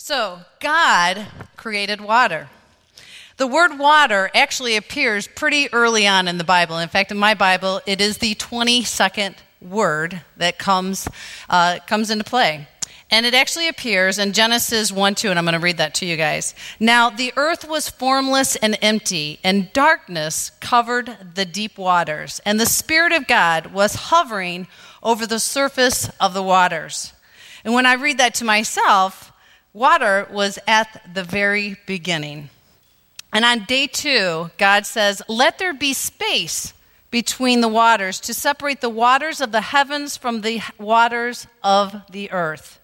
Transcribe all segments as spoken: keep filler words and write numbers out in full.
So, God created water. The word water actually appears pretty early on in the Bible. In fact, in my Bible, it is the twenty-second word that comes uh, comes into play. And it actually appears in Genesis one two, and I'm going to read that to you guys. Now, the earth was formless and empty, and darkness covered the deep waters, and the Spirit of God was hovering over the surface of the waters. And when I read that to myself, water was at the very beginning. And on day two, God says, "Let there be space between the waters to separate the waters of the heavens from the waters of the earth."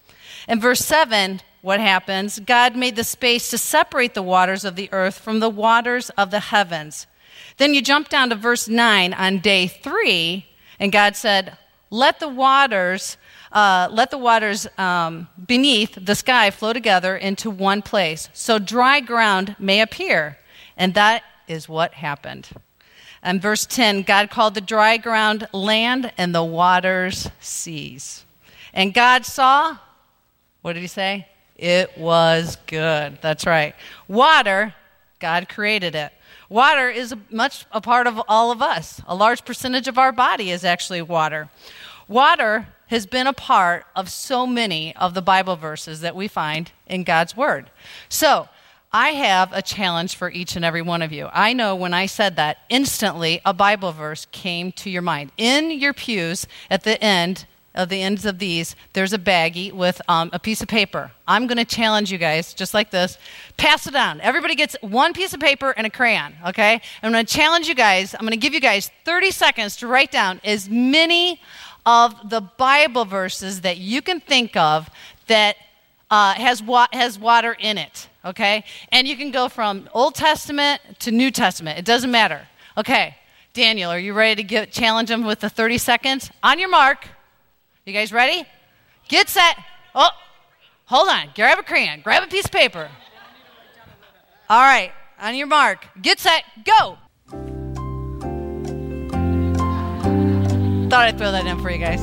In verse seven, what happens? God made the space to separate the waters of the earth from the waters of the heavens. Then you jump down to verse nine on day three, and God said, let the waters, uh, let the waters um, beneath the sky flow together into one place, so dry ground may appear. And that is what happened. And verse ten, God called the dry ground land and the waters seas. And God saw, what did he say? It was good. That's right. Water, God created it. Water is much a part of all of us. A large percentage of our body is actually water. Water has been a part of so many of the Bible verses that we find in God's Word. So, I have a challenge for each and every one of you. I know when I said that, instantly a Bible verse came to your mind. In your pews, at the end of the ends of these, there's a baggie with um, a piece of paper. I'm going to challenge you guys, just like this. Pass it on. Everybody gets one piece of paper and a crayon, okay? I'm going to challenge you guys. I'm going to give you guys thirty seconds to write down as many of the Bible verses that you can think of that uh, has wa- has water in it, okay? And you can go from Old Testament to New Testament. It doesn't matter. Okay, Daniel, are you ready to get, challenge them with the thirty seconds? On your mark. You guys ready? Get set. Oh, hold on. Grab a crayon. Grab a piece of paper. All right. On your mark. Get set. Go. Thought I'd throw that in for you guys.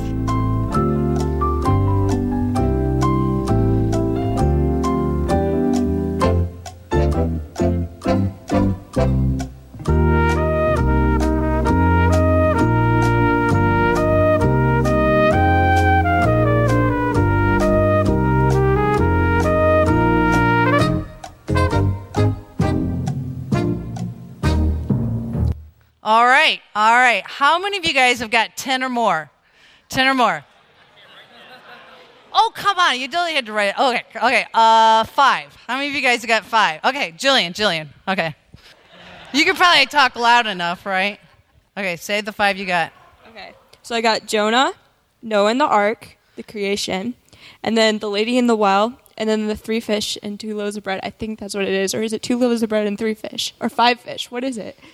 All right, all right. How many of you guys have got ten or more? ten or more. Oh, come on. You totally had to write it. Okay, okay. Uh, five. How many of you guys have got five? Okay, Jillian, Jillian. Okay. You can probably talk loud enough, right? Okay, say the five you got. Okay. So I got Jonah, Noah and the ark, the creation, and then the lady in the well, and then the three fish and two loaves of bread. I think that's what it is. Or is it two loaves of bread and three fish? Or five fish? What is it?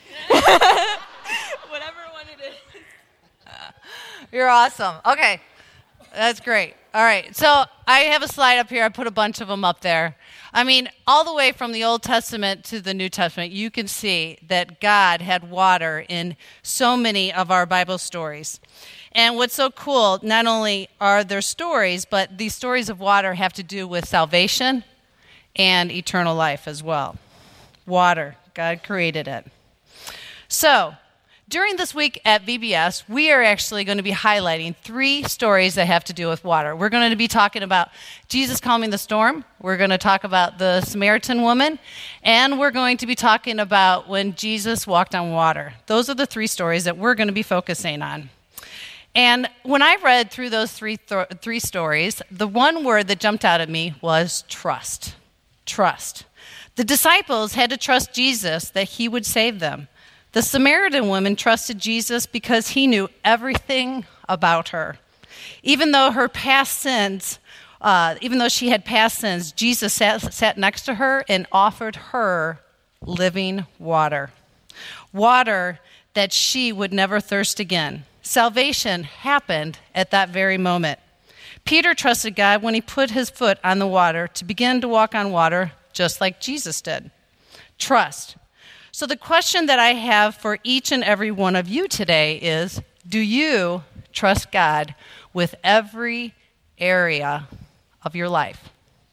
Whatever one it is. You're awesome. Okay. That's great. All right. So I have a slide up here. I put a bunch of them up there. I mean, all the way from the Old Testament to the New Testament, you can see that God had water in so many of our Bible stories. And what's so cool, not only are there stories, but these stories of water have to do with salvation and eternal life as well. Water, God created it. So, during this week at V B S, we are actually going to be highlighting three stories that have to do with water. We're going to be talking about Jesus calming the storm. We're going to talk about the Samaritan woman. And we're going to be talking about when Jesus walked on water. Those are the three stories that we're going to be focusing on. And when I read through those three th- three stories, the one word that jumped out at me was trust. Trust. The disciples had to trust Jesus that he would save them. The Samaritan woman trusted Jesus because he knew everything about her. Even though her past sins, uh, even though she had past sins, Jesus sat, sat next to her and offered her living water. Water that she would never thirst again. Salvation happened at that very moment. Peter trusted God when he put his foot on the water to begin to walk on water just like Jesus did. Trust. So the question that I have for each and every one of you today is, do you trust God with every area of your life?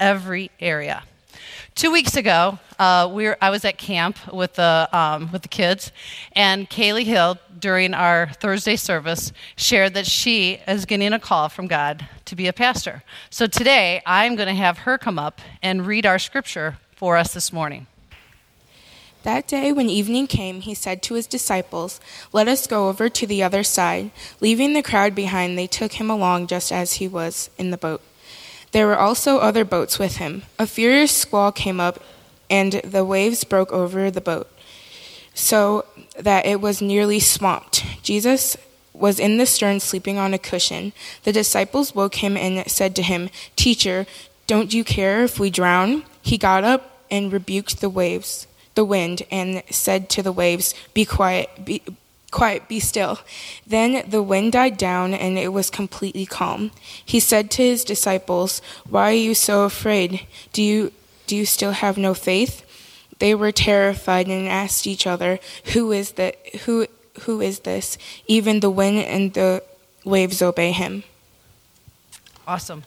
every area. Two weeks ago, uh, we were, I was at camp with the um, with the kids, and Kaylee Hill, during our Thursday service, shared that she is getting a call from God to be a pastor. So today, I'm going to have her come up and read our scripture for us this morning. That day when evening came, he said to his disciples, "Let us go over to the other side." Leaving the crowd behind, they took him along just as he was in the boat. There were also other boats with him. A furious squall came up, and the waves broke over the boat, so that it was nearly swamped. Jesus was in the stern sleeping on a cushion. The disciples woke him and said to him, "Teacher, don't you care if we drown?" He got up and rebuked the waves, the wind, and said to the waves, "Be quiet, be Quiet, be still." Then the wind died down, and it was completely calm. He said to his disciples, "Why are you so afraid? Do you do you still have no faith?" They were terrified and asked each other, "Who is that? Who who is this? Even the wind and the waves obey him." Awesome.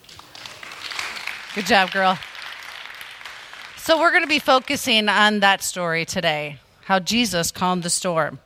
Good job, girl. So we're going to be focusing on that story today, how Jesus calmed the storm.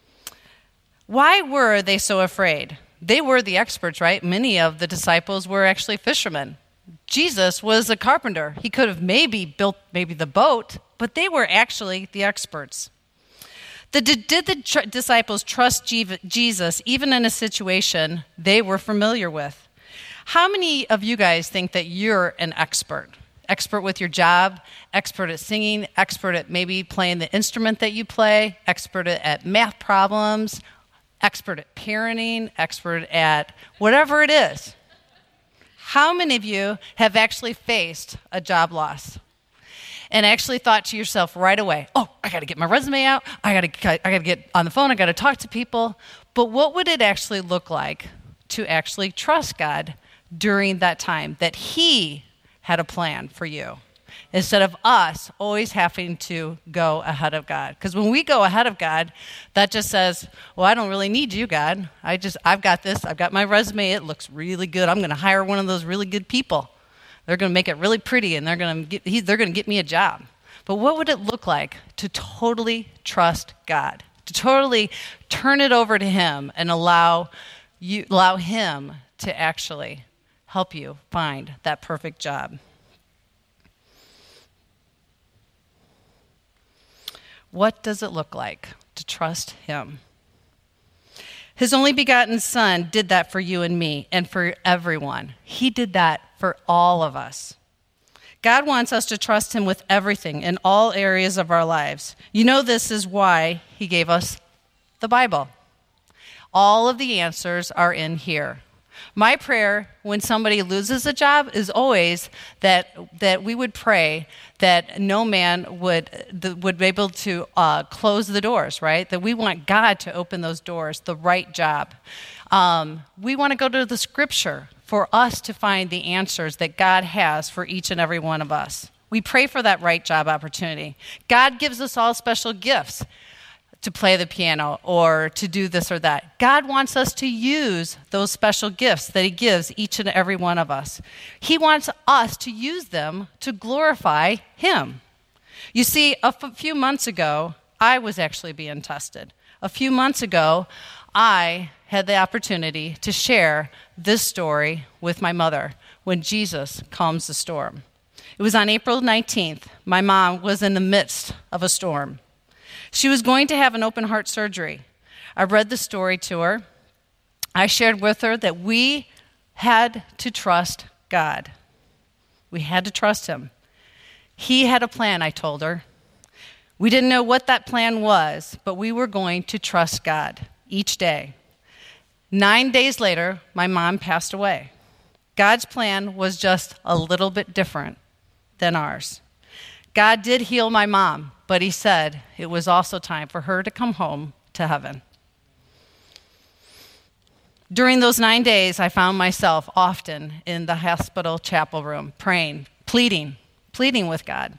Why were they so afraid? They were the experts, right? Many of the disciples were actually fishermen. Jesus was a carpenter. He could have maybe built maybe the boat, but they were actually the experts. The, did, did the tr- disciples trust Jesus even in a situation they were familiar with? How many of you guys think that you're an expert? Expert with your job, expert at singing, expert at maybe playing the instrument that you play, expert at math problems, expert at parenting, expert at whatever it is. How many of you have actually faced a job loss and actually thought to yourself right away, "Oh, I got to get my resume out. I got to I got to get on the phone. I got to talk to people." But what would it actually look like to actually trust God during that time, that he had a plan for you, instead of us always having to go ahead of God? Because when we go ahead of God, that just says, "Well, I don't really need you, God. I just, I've got this. I've got my resume. It looks really good. I'm going to hire one of those really good people. They're going to make it really pretty, and they're going to get, he, they're going to get me a job." But what would it look like to totally trust God, to totally turn it over to him and allow you, allow him to actually help you find that perfect job? What does it look like to trust him? His only begotten Son did that for you and me and for everyone. He did that for all of us. God wants us to trust him with everything in all areas of our lives. You know, this is why he gave us the Bible. All of the answers are in here. My prayer when somebody loses a job is always that that we would pray that no man would the, would be able to uh, close the doors, right? That we want God to open those doors, the right job. Um, we want to go to the Scripture for us to find the answers that God has for each and every one of us. We pray for that right job opportunity. God gives us all special gifts to play the piano or to do this or that. God wants us to use those special gifts that he gives each and every one of us. He wants us to use them to glorify him. You see, a f- few months ago, I was actually being tested. A few months ago, I had the opportunity to share this story with my mother when Jesus calms the storm. It was on April nineteenth. My mom was in the midst of a storm. She was going to have an open heart surgery. I read the story to her. I shared with her that we had to trust God. We had to trust him. He had a plan, I told her. We didn't know what that plan was, but we were going to trust God each day. Nine days later, my mom passed away. God's plan was just a little bit different than ours. God did heal my mom, but he said it was also time for her to come home to heaven. During those nine days, I found myself often in the hospital chapel room, praying, pleading, pleading with God.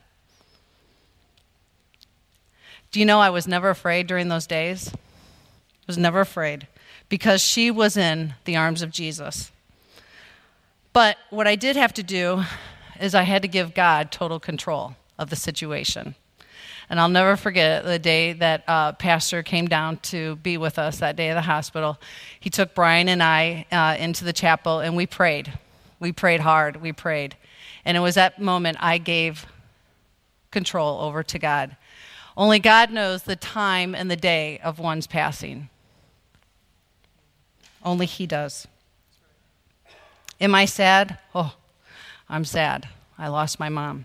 Do you know I was never afraid during those days? I was never afraid because she was in the arms of Jesus. But what I did have to do is I had to give God total control of the situation. And I'll never forget the day that uh, Pastor came down to be with us that day at the hospital. He took Brian and I uh, into the chapel, and we prayed. We prayed hard. We prayed. And it was that moment I gave control over to God. Only God knows the time and the day of one's passing. Only He does. Am I sad? Oh, I'm sad. I lost my mom.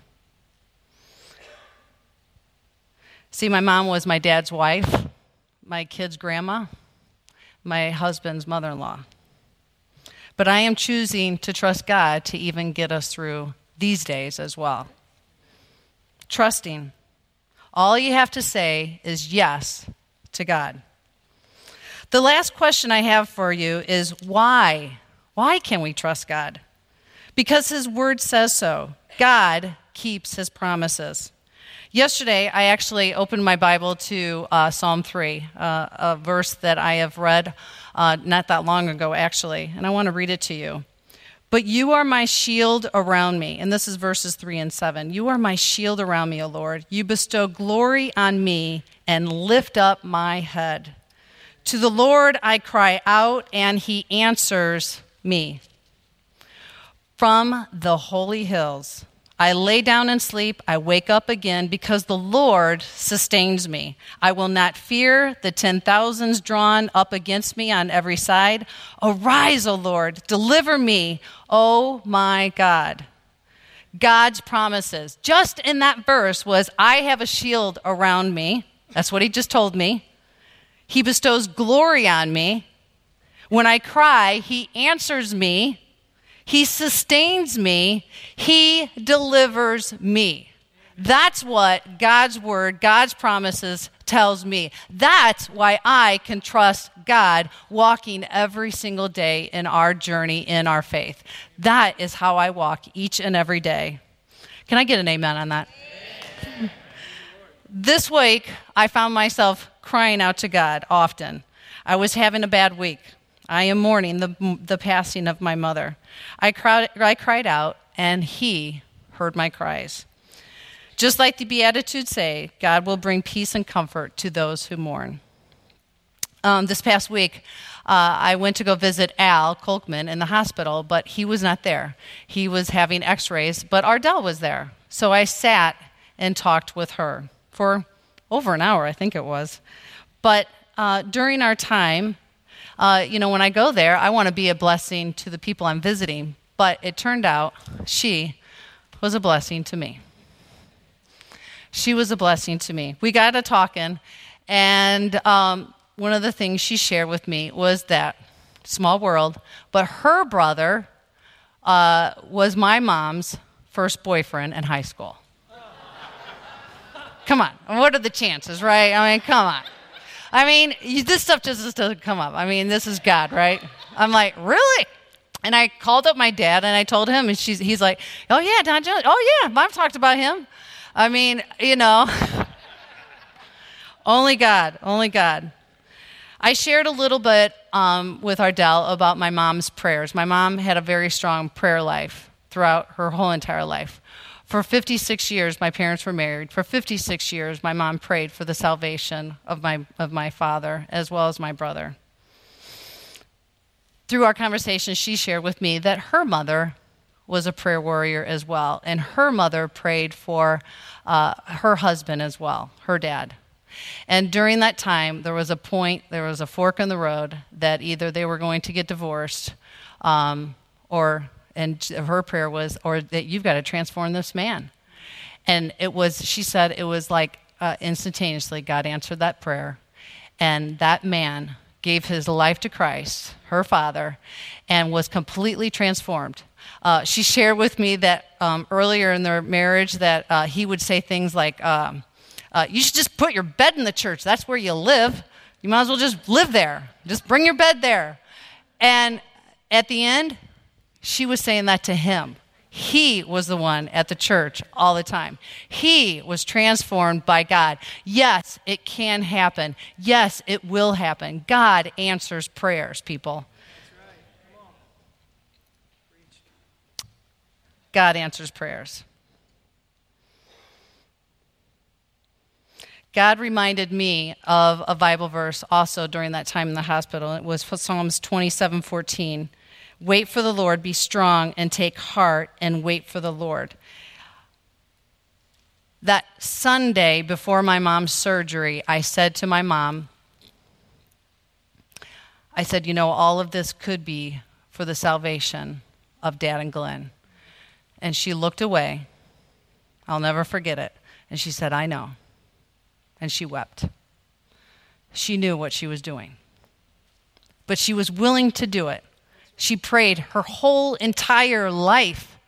See, my mom was my dad's wife, my kid's grandma, my husband's mother-in-law. But I am choosing to trust God to even get us through these days as well. Trusting. All you have to say is yes to God. The last question I have for you is why? Why can we trust God? Because His Word says so. God keeps His promises. Yesterday, I actually opened my Bible to uh, Psalm three, uh, a verse that I have read uh, not that long ago, actually, and I want to read it to you. But you are my shield around me, and this is verses three and seven. You are my shield around me, O Lord. You bestow glory on me and lift up my head. To the Lord I cry out, and He answers me. From the holy hills, I lay down and sleep, I wake up again, because the Lord sustains me. I will not fear the ten thousands drawn up against me on every side. Arise, O Lord, deliver me, O my God. God's promises, just in that verse, was I have a shield around me. That's what He just told me. He bestows glory on me. When I cry, He answers me. He sustains me. He delivers me. That's what God's word, God's promises tells me. That's why I can trust God walking every single day in our journey in our faith. That is how I walk each and every day. Can I get an amen on that? Amen. This week, I found myself crying out to God often. I was having a bad week. I am mourning the the passing of my mother. I cried, I cried out, and He heard my cries. Just like the Beatitudes say, God will bring peace and comfort to those who mourn. Um, this past week, uh, I went to go visit Al Kolkman in the hospital, but he was not there. He was having x-rays, but Ardell was there. So I sat and talked with her for over an hour, I think it was. But uh, during our time, Uh, you know, when I go there, I want to be a blessing to the people I'm visiting. But it turned out she was a blessing to me. She was a blessing to me. We got to talking, and um, one of the things she shared with me was that, small world, but her brother uh, was my mom's first boyfriend in high school. Come on. What are the chances, right? I mean, come on. I mean, you, this stuff just, just doesn't come up. I mean, this is God, right? I'm like, really? And I called up my dad, and I told him, and she's, he's like, oh, yeah, Don Jones. Oh, yeah, Mom talked about him. I mean, you know, only God, only God. I shared a little bit um, with Ardell about my mom's prayers. My mom had a very strong prayer life throughout her whole entire life. For fifty-six years, my parents were married. For fifty-six years, my mom prayed for the salvation of my of my father as well as my brother. Through our conversation, she shared with me that her mother was a prayer warrior as well, and her mother prayed for uh, her husband as well, her dad. And during that time, there was a point, there was a fork in the road that either they were going to get divorced um, or... And her prayer was, or that you've got to transform this man. And it was, she said, it was like uh, instantaneously God answered that prayer. And that man gave his life to Christ, her father, and was completely transformed. Uh, she shared with me that um, earlier in their marriage that uh, he would say things like, um, uh, you should just put your bed in the church. That's where you live. You might as well just live there. Just bring your bed there. And at the end, she was saying that to him. He was the one at the church all the time. He was transformed by God. Yes, it can happen. Yes, it will happen. God answers prayers, people. God answers prayers. God reminded me of a Bible verse also during that time in the hospital. It was Psalms twenty-seven fourteen. Wait for the Lord, be strong, and take heart, and wait for the Lord. That Sunday before my mom's surgery, I said to my mom, I said, you know, all of this could be for the salvation of Dad and Glenn. And she looked away. I'll never forget it. And she said, I know. And she wept. She knew what she was doing. But she was willing to do it. She prayed her whole entire life.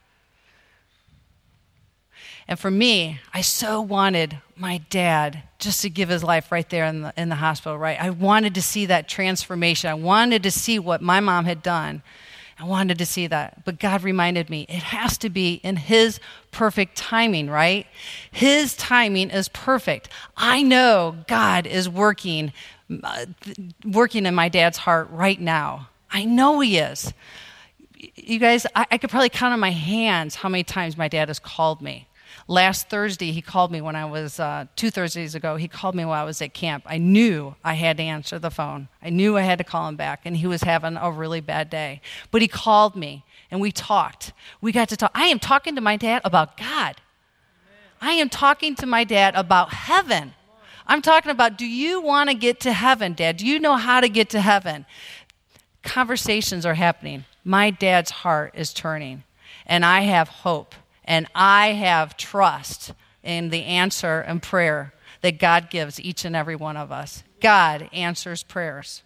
And for me, I so wanted my dad just to give his life right there in the, in the hospital, right? I wanted to see that transformation. I wanted to see what my mom had done. I wanted to see that. But God reminded me, it has to be in his perfect timing, right? His timing is perfect. I know God is working, uh, working in my dad's heart right now. I know he is. You guys, I, I could probably count on my hands how many times my dad has called me. Last Thursday, he called me when I was, uh, two Thursdays ago, he called me while I was at camp. I knew I had to answer the phone. I knew I had to call him back, and he was having a really bad day. But he called me, and we talked. We got to talk. I am talking to my dad about God. I am talking to my dad about heaven. I'm talking about, do you want to get to heaven, Dad? Do you know how to get to heaven? Conversations are happening. My dad's heart is turning, and I have hope. And I have trust in the answer and prayer that God gives each and every one of us. God answers prayers.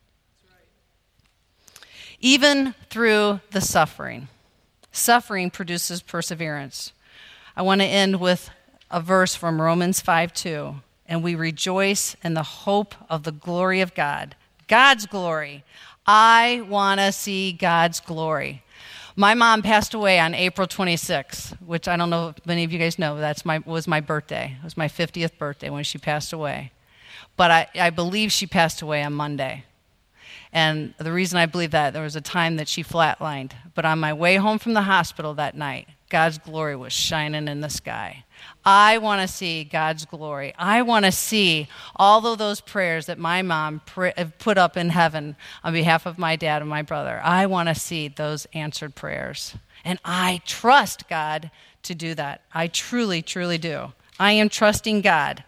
Even through the suffering. Suffering produces perseverance. I want to end with a verse from Romans five two. And we rejoice in the hope of the glory of God. God's glory. I want to see God's glory. My mom passed away on April twenty-sixth, which I don't know if many of you guys know, that's my was my birthday. It was my fiftieth birthday when she passed away. But I, I believe she passed away on Monday. And the reason I believe that, there was a time that she flatlined. But on my way home from the hospital that night, God's glory was shining in the sky. I want to see God's glory. I want to see all of those prayers that my mom pr- put up in heaven on behalf of my dad and my brother. I want to see those answered prayers. And I trust God to do that. I truly, truly do. I am trusting God.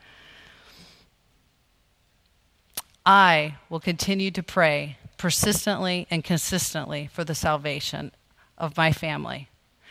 I will continue to pray persistently and consistently for the salvation of my family.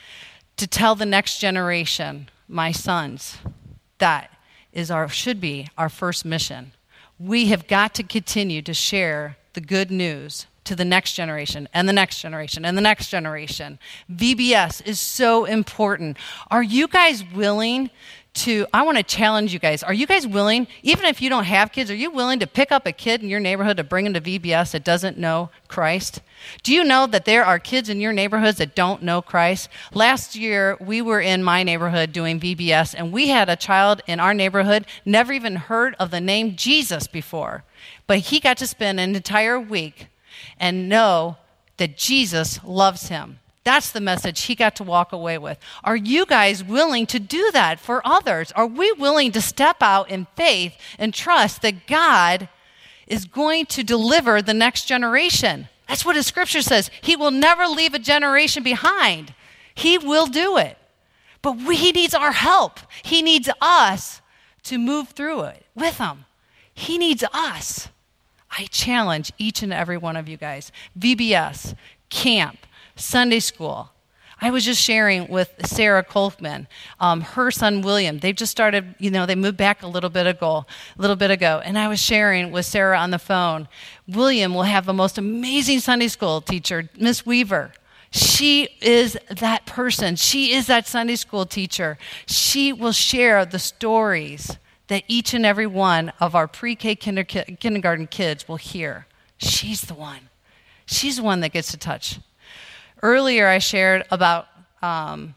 To tell the next generation, my sons, that is our should be our first mission. We have got to continue to share the good news to the next generation and the next generation and the next generation. V B S is so important. Are you guys willing to, I want to challenge you guys, are you guys willing, even if you don't have kids, are you willing to pick up a kid in your neighborhood to bring him to V B S that doesn't know Christ? Do you know that there are kids in your neighborhoods that don't know Christ? Last year, we were in my neighborhood doing V B S, and we had a child in our neighborhood never even heard of the name Jesus before. But he got to spend an entire week and know that Jesus loves him. That's the message he got to walk away with. Are you guys willing to do that for others? Are we willing to step out in faith and trust that God is going to deliver the next generation? That's what his scripture says. He will never leave a generation behind. He will do it. But we, he needs our help. He needs us to move through it with him. He needs us. I challenge each and every one of you guys. V B S, camp, Sunday school. I was just sharing with Sarah Kolkman, um, her son William. They've just started, you know, they moved back a little bit ago, a little bit ago. And I was sharing with Sarah on the phone. William will have the most amazing Sunday school teacher, Miss Weaver. She is that person. She is that Sunday school teacher. She will share the stories that each and every one of our pre-K kinder- kindergarten kids will hear. She's the one. She's the one that gets to touch. Earlier I shared about um,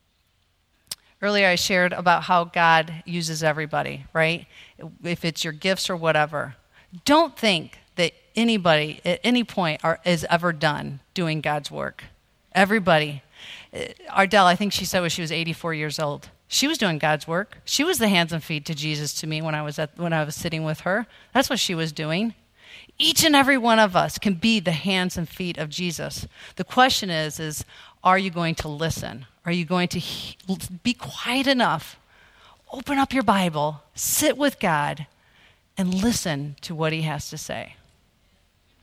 earlier I shared about how God uses everybody, right? If it's your gifts or whatever. Don't think that anybody at any point are, is ever done doing God's work. Everybody. Ardell, I think she said when she was eighty-four years old. She was doing God's work. She was the hands and feet to Jesus to me when I was at, when I was sitting with her. That's what she was doing. Each and every one of us can be the hands and feet of Jesus. The question is, is are you going to listen? Are you going to he- be quiet enough? Open up your Bible, sit with God, and listen to what he has to say.